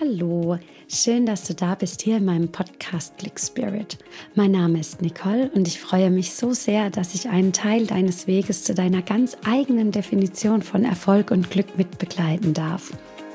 Hallo, schön, dass du da bist hier in meinem Podcast Click Spirit. Mein Name ist Nicole und ich freue mich so sehr, dass ich einen Teil deines Weges zu deiner ganz eigenen Definition von Erfolg und Glück mit begleiten darf.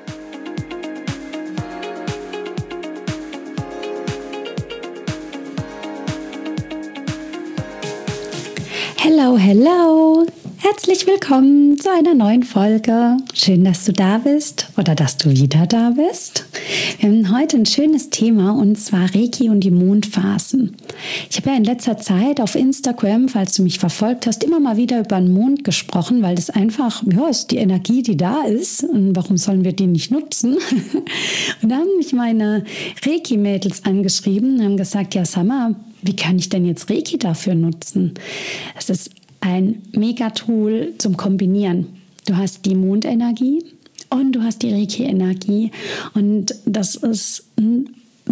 Hello, hello! Herzlich willkommen zu einer neuen Folge. Schön, dass du da bist oder dass du wieder da bist. Wir haben heute ein schönes Thema und zwar Reiki und die Mondphasen. Ich habe ja in letzter Zeit auf Instagram, falls du mich verfolgt hast, immer mal wieder über den Mond gesprochen, weil das einfach, ist die Energie, die da ist und warum sollen wir die nicht nutzen? Und da haben mich meine Reiki-Mädels angeschrieben und haben gesagt, ja Summer, wie kann ich denn jetzt Reiki dafür nutzen? Es ist ein Mega-Tool zum Kombinieren. Du hast die Mondenergie und du hast die Reiki-Energie und das ist ein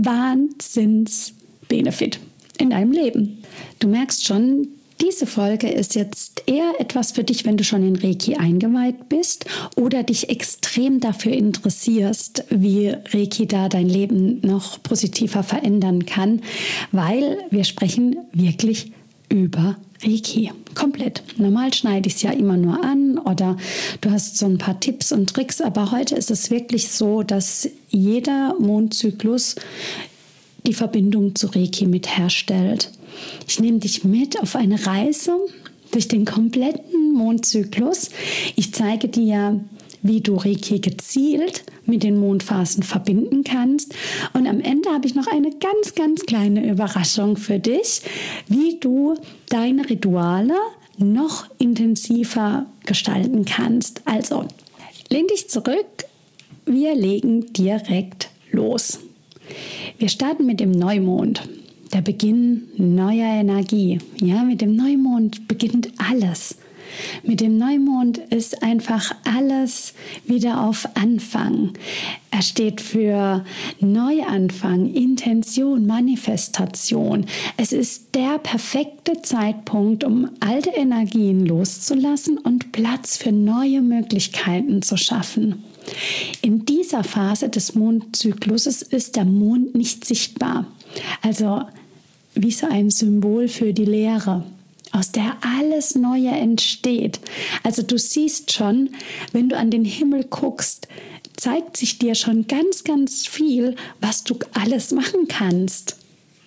Wahnsinns-Benefit in deinem Leben. Du merkst schon, diese Folge ist jetzt eher etwas für dich, wenn du schon in Reiki eingeweiht bist oder dich extrem dafür interessierst, wie Reiki da dein Leben noch positiver verändern kann, weil wir sprechen wirklich über Reiki. Komplett. Normal schneide ich es ja immer nur an oder du hast so ein paar Tipps und Tricks, aber heute ist es wirklich so, dass jeder Mondzyklus die Verbindung zu Reiki mit herstellt. Ich nehme dich mit auf eine Reise durch den kompletten Mondzyklus. Ich zeige dir, wie du Reiki gezielt mit den Mondphasen verbinden kannst. Und am Ende habe ich noch eine ganz, ganz kleine Überraschung für dich, wie du deine Rituale noch intensiver gestalten kannst. Also, lehn dich zurück, wir legen direkt los. Wir starten mit dem Neumond. Der Beginn neuer Energie. Ja, mit dem Neumond beginnt alles. Mit dem Neumond ist einfach alles wieder auf Anfang. Er steht für Neuanfang, Intention, Manifestation. Es ist der perfekte Zeitpunkt, um alte Energien loszulassen und Platz für neue Möglichkeiten zu schaffen. In dieser Phase des Mondzykluses ist der Mond nicht sichtbar. Also wie so ein Symbol für die Leere, aus der alles Neue entsteht. Also du siehst schon, wenn du an den Himmel guckst, zeigt sich dir schon ganz, ganz viel, was du alles machen kannst.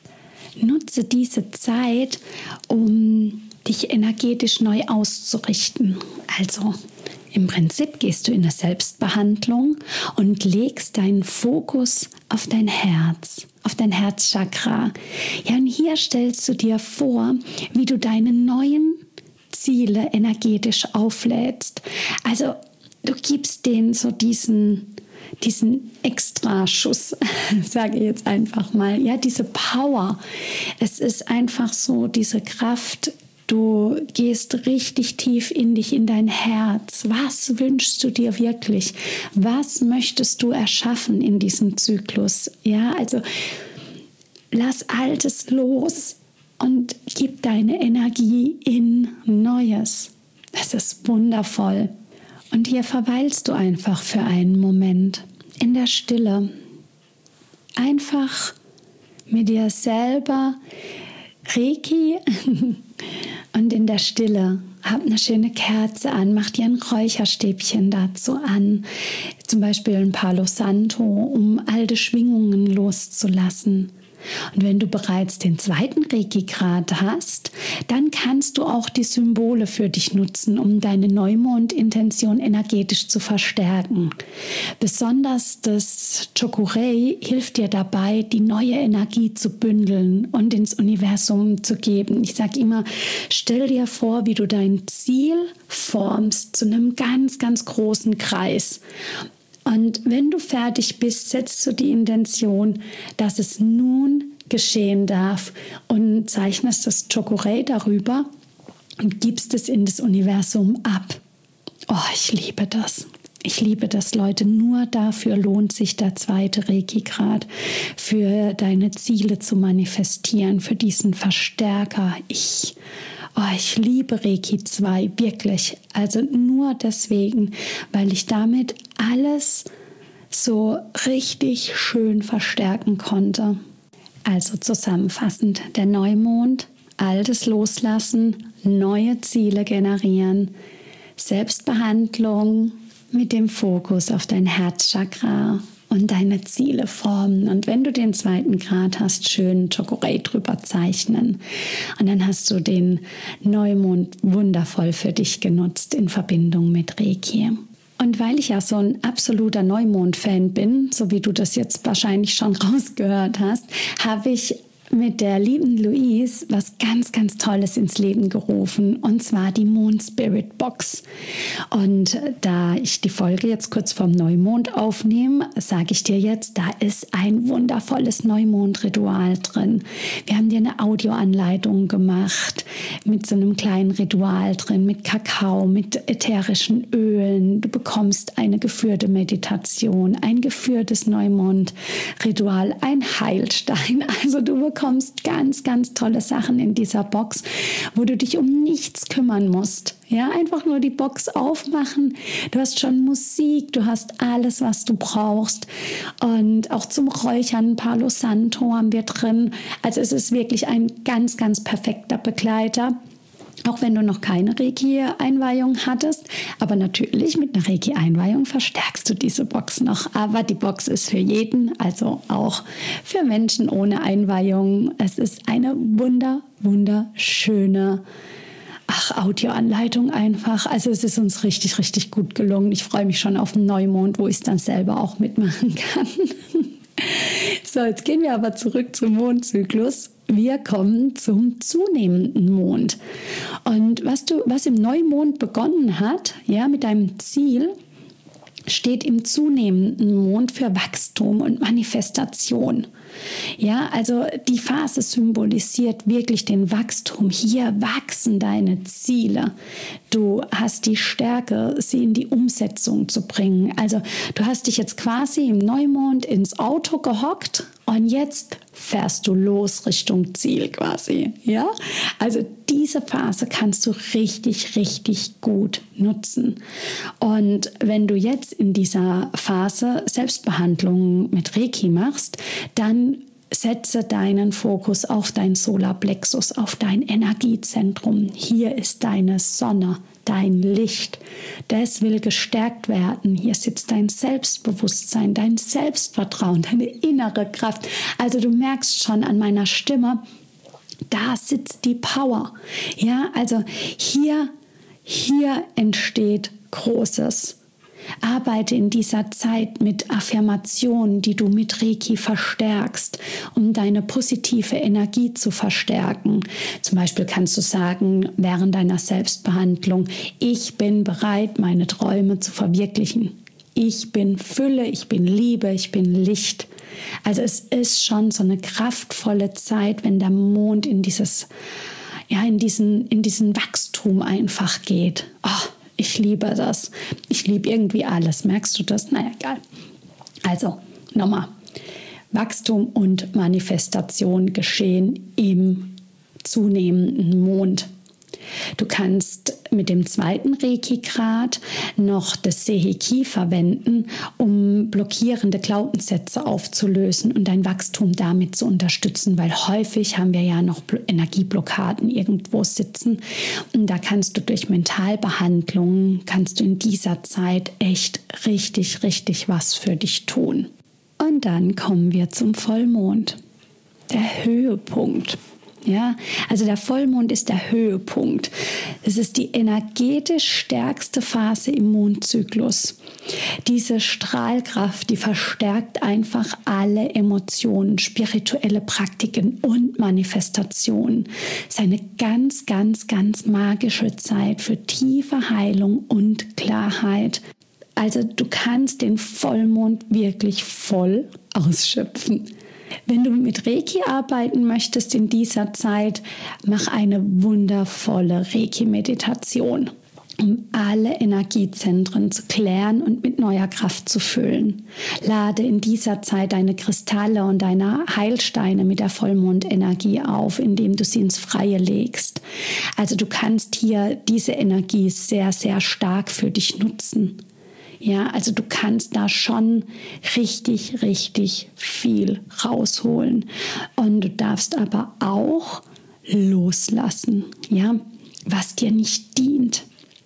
Nutze diese Zeit, um dich energetisch neu auszurichten. Also im Prinzip gehst du in eine Selbstbehandlung und legst deinen Fokus auf dein Herz, auf dein Herzchakra. Ja, und hier stellst du dir vor, wie du deine neuen Ziele energetisch auflädst. Also du gibst denen so diesen Extraschuss, sage ich jetzt einfach mal, ja, diese Power. Es ist einfach so diese Kraft. Du gehst richtig tief in dich, in dein Herz. Was wünschst du dir wirklich? Was möchtest du erschaffen in diesem Zyklus? Ja, also lass Altes los und gib deine Energie in Neues. Das ist wundervoll. Und hier verweilst du einfach für einen Moment in der Stille. Einfach mit dir selber Reiki und in der Stille. Hab eine schöne Kerze an, mach dir ein Räucherstäbchen dazu an, zum Beispiel ein Palo Santo, um alte Schwingungen loszulassen. Und wenn du bereits den zweiten Reiki-Grad hast, dann kannst du auch die Symbole für dich nutzen, um deine Neumond-Intention energetisch zu verstärken. Besonders das Chokurei hilft dir dabei, die neue Energie zu bündeln und ins Universum zu geben. Ich sage immer, stell dir vor, wie du dein Ziel formst zu einem ganz, ganz großen Kreis. Und wenn du fertig bist, setzt du die Intention, dass es nun geschehen darf und zeichnest das Chokurei darüber und gibst es in das Universum ab. Oh, ich liebe das. Ich liebe das, Leute. Nur dafür lohnt sich der zweite Reiki-Grad, für deine Ziele zu manifestieren, für diesen Verstärker. Ich liebe Reiki 2, wirklich. Also nur deswegen, weil ich damit alles so richtig schön verstärken konnte. Also zusammenfassend, der Neumond, Altes loslassen, neue Ziele generieren, Selbstbehandlung mit dem Fokus auf dein Herzchakra und deine Ziele formen. Und wenn du den 2. Grad hast, schön Chocorate drüber zeichnen. Und dann hast du den Neumond wundervoll für dich genutzt in Verbindung mit Reiki. Und weil ich ja so ein absoluter Neumond-Fan bin, so wie du das jetzt wahrscheinlich schon rausgehört hast, habe ich mit der lieben Louise was ganz, ganz Tolles ins Leben gerufen, und zwar die Moon Spirit Box. Und da ich die Folge jetzt kurz vorm Neumond aufnehme, sage ich dir jetzt, da ist ein wundervolles Neumondritual drin. Wir haben dir eine Audioanleitung gemacht mit so einem kleinen Ritual drin, mit Kakao, mit ätherischen Ölen. Du bekommst eine geführte Meditation, ein geführtes Neumondritual, ein Heilstein. Also du bekommst ganz, ganz tolle Sachen in dieser Box, wo du dich um nichts kümmern musst. Ja, einfach nur die Box aufmachen. Du hast schon Musik, du hast alles, was du brauchst. Und auch zum Räuchern Palo Santo haben wir drin. Also es ist wirklich ein ganz, ganz perfekter Begleiter. Auch wenn du noch keine Reiki-Einweihung hattest. Aber natürlich mit einer Reiki-Einweihung verstärkst du diese Box noch. Aber die Box ist für jeden, also auch für Menschen ohne Einweihung. Es ist eine wunderschöne Audioanleitung einfach. Also es ist uns richtig, richtig gut gelungen. Ich freue mich schon auf den Neumond, wo ich es dann selber auch mitmachen kann. So, jetzt gehen wir aber zurück zum Mondzyklus. Wir kommen zum zunehmenden Mond. Und was im Neumond begonnen hat, ja, mit deinem Ziel, steht im zunehmenden Mond für Wachstum und Manifestation. Ja, also die Phase symbolisiert wirklich den Wachstum. Hier wachsen deine Ziele. Du hast die Stärke, sie in die Umsetzung zu bringen. Also du hast dich jetzt quasi im Neumond ins Auto gehockt und jetzt fährst du los Richtung Ziel quasi. Ja, also diese Phase kannst du richtig, richtig gut nutzen. Und wenn du jetzt in dieser Phase Selbstbehandlung mit Reiki machst, dann setze deinen Fokus auf dein Solarplexus, auf dein Energiezentrum. Hier ist deine Sonne, dein Licht. Das will gestärkt werden. Hier sitzt dein Selbstbewusstsein, dein Selbstvertrauen, deine innere Kraft. Also du merkst schon an meiner Stimme, da sitzt die Power. Ja, also hier entsteht Großes. Arbeite in dieser Zeit mit Affirmationen, die du mit Reiki verstärkst, um deine positive Energie zu verstärken. Zum Beispiel kannst du sagen, während deiner Selbstbehandlung: Ich bin bereit, meine Träume zu verwirklichen. Ich bin Fülle, ich bin Liebe, ich bin Licht. Also es ist schon so eine kraftvolle Zeit, wenn der Mond in diesen Wachstum einfach geht. Oh, ich liebe das. Ich liebe irgendwie alles. Merkst du das? Naja, egal. Also, nochmal. Wachstum und Manifestation geschehen im zunehmenden Mond. Du kannst mit dem 2. Reiki-Grad noch das Seiheki verwenden, um blockierende Glaubenssätze aufzulösen und dein Wachstum damit zu unterstützen, weil häufig haben wir ja noch Energieblockaden irgendwo sitzen. Und da kannst du durch Mentalbehandlungen, kannst du in dieser Zeit echt richtig, richtig was für dich tun. Und dann kommen wir zum Vollmond, der Höhepunkt. Ja, also der Vollmond ist der Höhepunkt. Es ist die energetisch stärkste Phase im Mondzyklus. Diese Strahlkraft, die verstärkt einfach alle Emotionen, spirituelle Praktiken und Manifestationen. Es ist eine ganz, ganz, ganz magische Zeit für tiefe Heilung und Klarheit. Also du kannst den Vollmond wirklich voll ausschöpfen. Wenn du mit Reiki arbeiten möchtest in dieser Zeit, mach eine wundervolle Reiki-Meditation, um alle Energiezentren zu klären und mit neuer Kraft zu füllen. Lade in dieser Zeit deine Kristalle und deine Heilsteine mit der Vollmondenergie auf, indem du sie ins Freie legst. Also du kannst hier diese Energie sehr, sehr stark für dich nutzen. Ja, also du kannst da schon richtig, richtig viel rausholen. Und du darfst aber auch loslassen, ja, was dir nicht dient.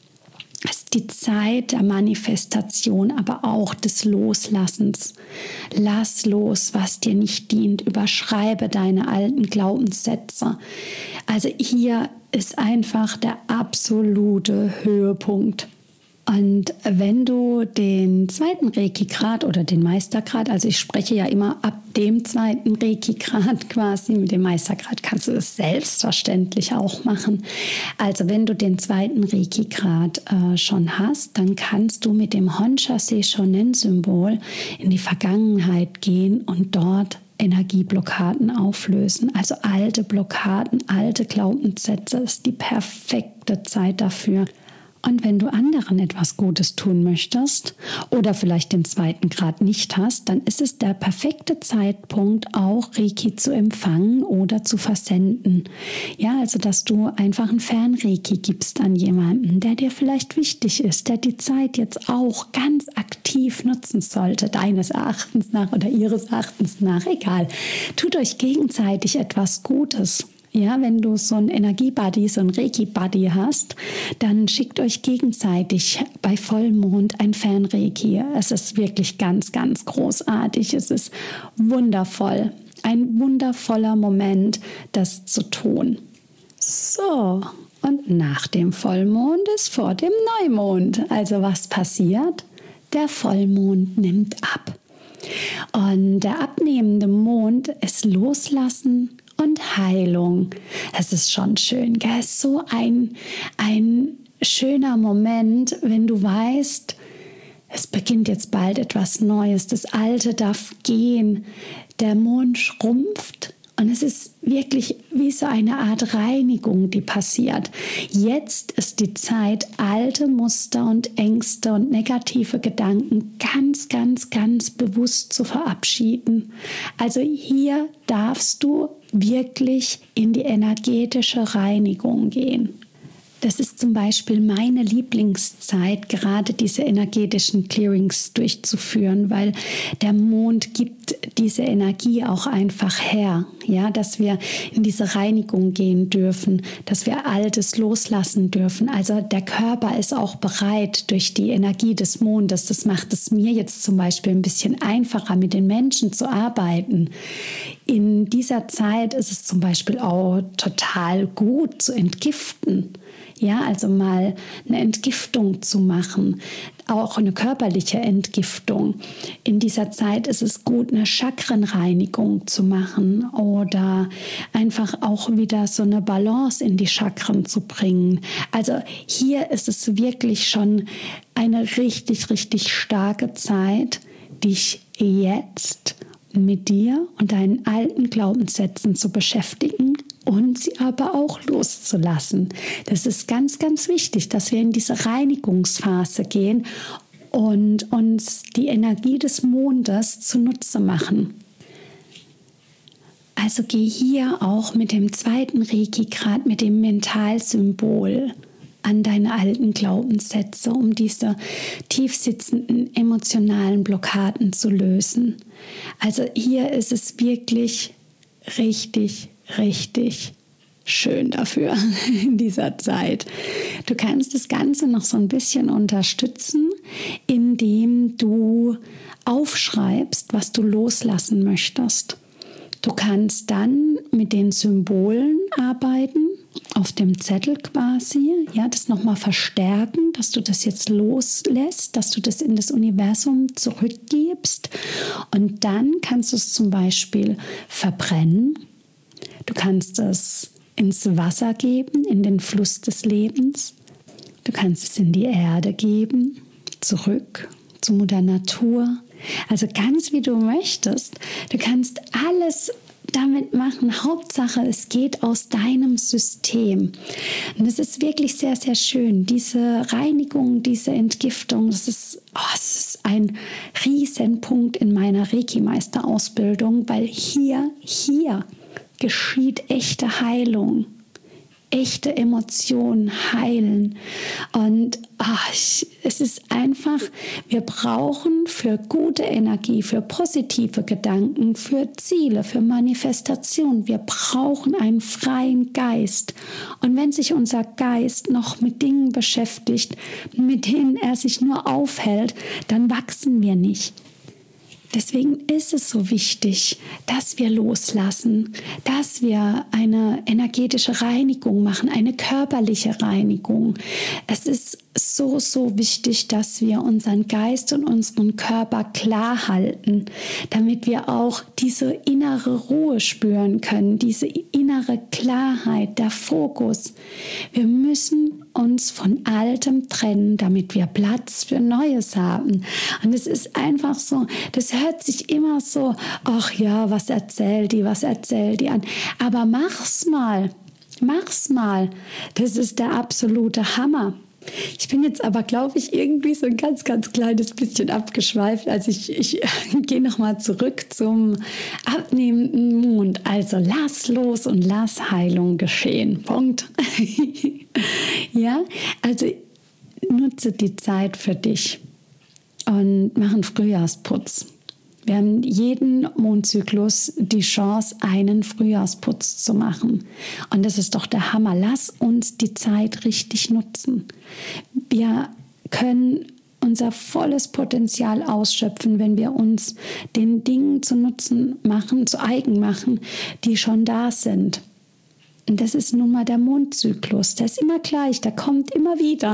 Es ist die Zeit der Manifestation, aber auch des Loslassens. Lass los, was dir nicht dient. Überschreibe deine alten Glaubenssätze. Also hier ist einfach der absolute Höhepunkt. Und wenn du den zweiten Reiki-Grad oder den Meistergrad, also ich spreche ja immer ab dem zweiten Reiki-Grad quasi, mit dem Meistergrad kannst du es selbstverständlich auch machen. Also wenn du den zweiten Reiki-Grad schon hast, dann kannst du mit dem Honsha Seishonen-Symbol in die Vergangenheit gehen und dort Energieblockaden auflösen, also alte Blockaden, alte Glaubenssätze, ist die perfekte Zeit dafür. Und wenn du anderen etwas Gutes tun möchtest oder vielleicht den zweiten Grad nicht hast, dann ist es der perfekte Zeitpunkt, auch Reiki zu empfangen oder zu versenden. Ja, also dass du einfach ein Fernreiki gibst an jemanden, der dir vielleicht wichtig ist, der die Zeit jetzt auch ganz aktiv nutzen sollte, deines Erachtens nach oder ihres Erachtens nach, egal. Tut euch gegenseitig etwas Gutes. Ja, wenn du so einen Energie-Buddy, so einen Reiki-Buddy hast, dann schickt euch gegenseitig bei Vollmond ein Fernreiki. Es ist wirklich ganz, ganz großartig. Es ist wundervoll. Ein wundervoller Moment, das zu tun. So, und nach dem Vollmond ist vor dem Neumond. Also was passiert? Der Vollmond nimmt ab. Und der abnehmende Mond ist Loslassen und Heilung. Es ist schon schön, gell? Es ist so ein schöner Moment, wenn du weißt, es beginnt jetzt bald etwas Neues. Das Alte darf gehen. Der Mond schrumpft. Und es ist wirklich wie so eine Art Reinigung, die passiert. Jetzt ist die Zeit, alte Muster und Ängste und negative Gedanken ganz, ganz, ganz bewusst zu verabschieden. Also hier darfst du wirklich in die energetische Reinigung gehen. Das ist zum Beispiel meine Lieblingszeit, gerade diese energetischen Clearings durchzuführen, weil der Mond gibt diese Energie auch einfach her, ja, dass wir in diese Reinigung gehen dürfen, dass wir Altes loslassen dürfen. Also der Körper ist auch bereit durch die Energie des Mondes. Das macht es mir jetzt zum Beispiel ein bisschen einfacher, mit den Menschen zu arbeiten. In dieser Zeit ist es zum Beispiel auch total gut zu entgiften. Ja, also mal eine Entgiftung zu machen, auch eine körperliche Entgiftung. In dieser Zeit ist es gut, eine Chakrenreinigung zu machen oder einfach auch wieder so eine Balance in die Chakren zu bringen. Also hier ist es wirklich schon eine richtig, richtig starke Zeit, dich jetzt mit dir und deinen alten Glaubenssätzen zu beschäftigen und sie aber auch loszulassen. Das ist ganz, ganz wichtig, dass wir in diese Reinigungsphase gehen und uns die Energie des Mondes zunutze machen. Also geh hier auch mit dem zweiten Reiki-Grad, mit dem Mentalsymbol an deine alten Glaubenssätze, um diese tiefsitzenden emotionalen Blockaden zu lösen. Also hier ist es wirklich richtig, richtig schön dafür in dieser Zeit. Du kannst das Ganze noch so ein bisschen unterstützen, indem du aufschreibst, was du loslassen möchtest. Du kannst dann mit den Symbolen arbeiten, auf dem Zettel quasi, ja, das nochmal verstärken, dass du das jetzt loslässt, dass du das in das Universum zurückgibst und dann kannst du es zum Beispiel verbrennen. Du kannst es ins Wasser geben, in den Fluss des Lebens. Du kannst es in die Erde geben, zurück zu Mutter Natur. Also ganz wie du möchtest. Du kannst alles damit machen. Hauptsache, es geht aus deinem System. Und es ist wirklich sehr, sehr schön. Diese Reinigung, diese Entgiftung, es ist ein Riesenpunkt in meiner Reiki-Meisterausbildung, weil hier geschieht echte Heilung. echte Emotionen heilen. Und es ist einfach, wir brauchen für gute Energie, für positive Gedanken, für Ziele, für Manifestation, wir brauchen einen freien Geist. Und wenn sich unser Geist noch mit Dingen beschäftigt, mit denen er sich nur aufhält, dann wachsen wir nicht. Deswegen ist es so wichtig, dass wir loslassen, dass wir eine energetische Reinigung machen, eine körperliche Reinigung. Es ist so, so wichtig, dass wir unseren Geist und unseren Körper klar halten, damit wir auch diese innere Ruhe spüren können, diese innere Klarheit, der Fokus. Wir müssen uns von Altem trennen, damit wir Platz für Neues haben. Und es ist einfach so, das hört sich immer so, ach ja, was erzählt die an. Aber mach's mal. Das ist der absolute Hammer. Ich bin jetzt aber, glaube ich, irgendwie so ein ganz, ganz kleines bisschen abgeschweift. Also ich gehe nochmal zurück zum abnehmenden Mond. Also lass los und lass Heilung geschehen. Punkt. Ja, also nutze die Zeit für dich und mach einen Frühjahrsputz. Wir haben jeden Mondzyklus die Chance, einen Frühjahrsputz zu machen. Und das ist doch der Hammer. Lass uns die Zeit richtig nutzen. Wir können unser volles Potenzial ausschöpfen, wenn wir uns den Dingen zu Nutzen machen, zu eigen machen, die schon da sind. Und das ist nun mal der Mondzyklus. Der ist immer gleich, der kommt immer wieder.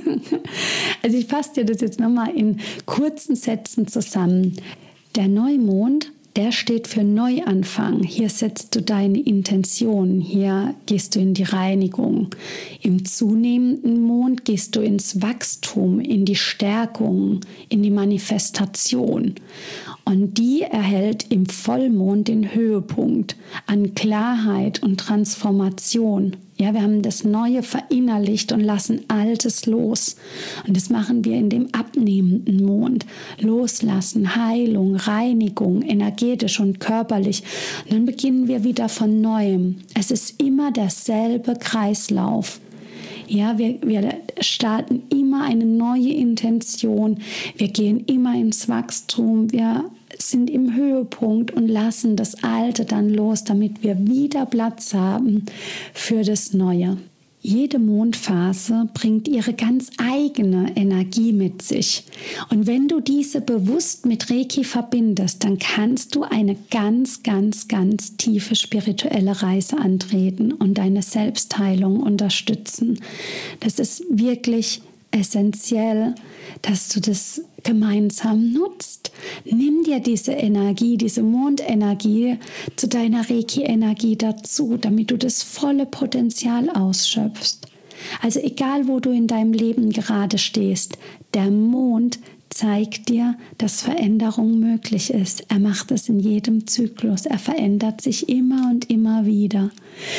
Also ich fasse dir das jetzt nochmal in kurzen Sätzen zusammen. Der Neumond, der steht für Neuanfang. Hier setzt du deine Intention, hier gehst du in die Reinigung. Im zunehmenden Mond gehst du ins Wachstum, in die Stärkung, in die Manifestation. Und die erhält im Vollmond den Höhepunkt an Klarheit und Transformation. Ja, wir haben das Neue verinnerlicht und lassen Altes los. Und das machen wir in dem abnehmenden Mond. Loslassen, Heilung, Reinigung, energetisch und körperlich. Und dann beginnen wir wieder von Neuem. Es ist immer derselbe Kreislauf. Ja, wir starten immer eine neue Intention. Wir gehen immer ins Wachstum. Wir sind im Höhepunkt und lassen das Alte dann los, damit wir wieder Platz haben für das Neue. Jede Mondphase bringt ihre ganz eigene Energie mit sich. Und wenn du diese bewusst mit Reiki verbindest, dann kannst du eine ganz, ganz, ganz tiefe spirituelle Reise antreten und deine Selbstheilung unterstützen. Das ist wirklich essentiell, dass du das gemeinsam nutzt. Nimm dir diese Energie, diese Mondenergie zu deiner Reiki-Energie dazu, damit du das volle Potenzial ausschöpfst. Also egal, wo du in deinem Leben gerade stehst, der Mond zeigt dir, dass Veränderung möglich ist. Er macht es in jedem Zyklus. Er verändert sich immer und immer wieder.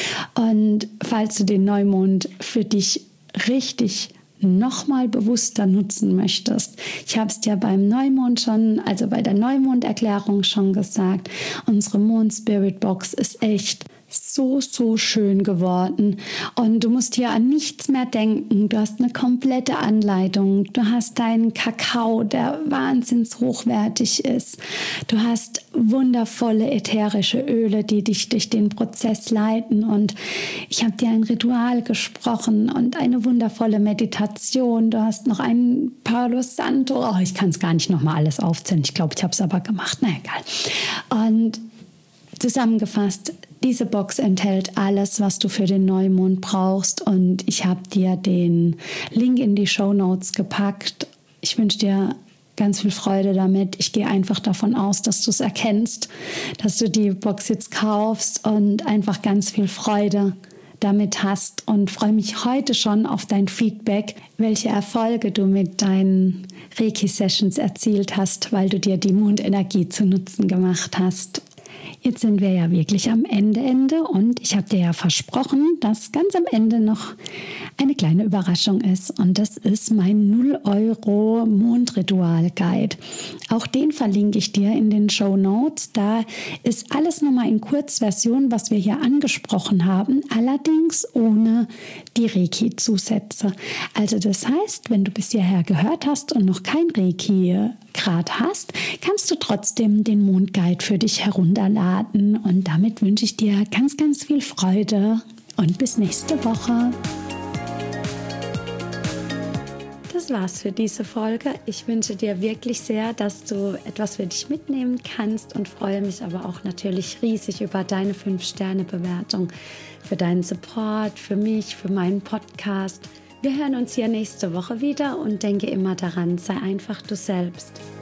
Und falls du den Neumond für dich richtig nochmal bewusster nutzen möchtest. Ich habe es dir beim Neumond schon, also bei der Neumonderklärung schon gesagt, unsere Mond-Spirit-Box ist echt so, so schön geworden und du musst hier an nichts mehr denken. Du hast eine komplette Anleitung. Du hast deinen Kakao, der wahnsinns hochwertig ist. Du hast wundervolle ätherische Öle, die dich durch den Prozess leiten und ich habe dir ein Ritual gesprochen und eine wundervolle Meditation. Du hast noch einen Palo Santo. Oh, ich kann es gar nicht nochmal alles aufzählen. Ich glaube, ich habe es aber gemacht. Na egal. Und zusammengefasst, diese Box enthält alles, was du für den Neumond brauchst und ich habe dir den Link in die Shownotes gepackt. Ich wünsche dir ganz viel Freude damit. Ich gehe einfach davon aus, dass du es erkennst, dass du die Box jetzt kaufst und einfach ganz viel Freude damit hast und freue mich heute schon auf dein Feedback, welche Erfolge du mit deinen Reiki-Sessions erzielt hast, weil du dir die Mondenergie zu Nutzen gemacht hast. Jetzt sind wir ja wirklich am Ende und ich habe dir ja versprochen, dass ganz am Ende noch eine kleine Überraschung ist. Und das ist mein 0 € Mondritual-Guide. Auch den verlinke ich dir in den Shownotes. Da ist alles nochmal in Kurzversion, was wir hier angesprochen haben, allerdings ohne die Reiki-Zusätze. Also das heißt, wenn du bis hierher gehört hast und noch kein Reiki-Grad hast, kannst du trotzdem den Mondguide für dich herunterladen. Und damit wünsche ich dir ganz, ganz viel Freude und bis nächste Woche. Das war's für diese Folge. Ich wünsche dir wirklich sehr, dass du etwas für dich mitnehmen kannst und freue mich aber auch natürlich riesig über deine 5-Sterne-Bewertung, für deinen Support, für mich, für meinen Podcast. Wir hören uns hier nächste Woche wieder und denke immer daran, sei einfach du selbst.